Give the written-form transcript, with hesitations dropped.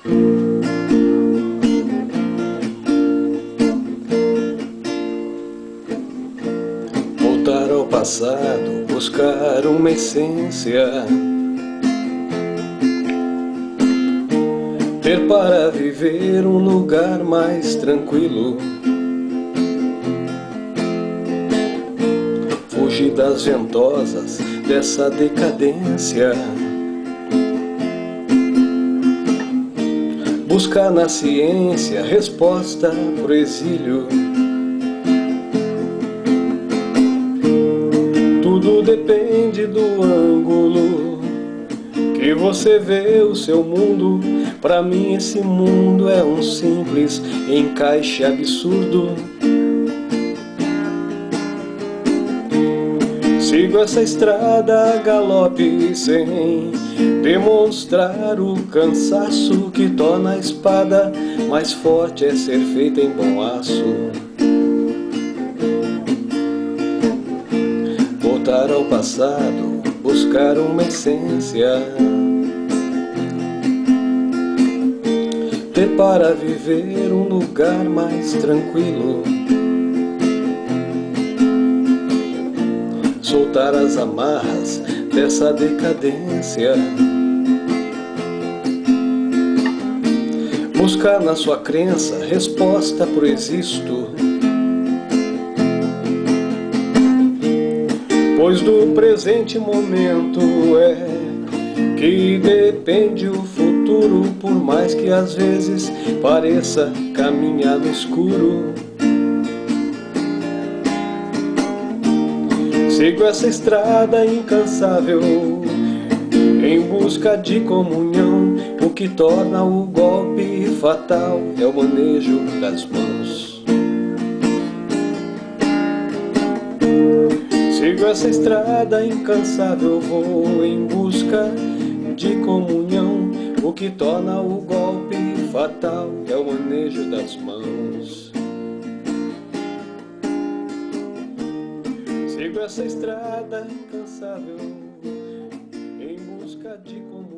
Voltar ao passado, buscar uma essência, ter para viver um lugar mais tranquilo, fugir das ventosas dessa decadência, buscar na ciência resposta pro exílio. Tudo depende do ângulo que você vê o seu mundo. Pra mim esse mundo é um simples encaixe absurdo. Sigo essa estrada a galope sem demonstrar o cansaço que torna a espada mais forte, é ser feita em bom aço. Voltar ao passado, buscar uma essência, ter para viver um lugar mais tranquilo, soltar as amarras dessa decadência, buscar na sua crença resposta pro existo. Pois do presente momento é que depende o futuro, por mais que às vezes pareça caminhar no escuro. Sigo essa estrada incansável em busca de comunhão. O que torna o golpe fatal é o manejo das mãos. Sigo essa estrada incansável, vou em busca de comunhão. O que torna o golpe fatal é o manejo das mãos. Sigo essa estrada incansável em busca de comunhão.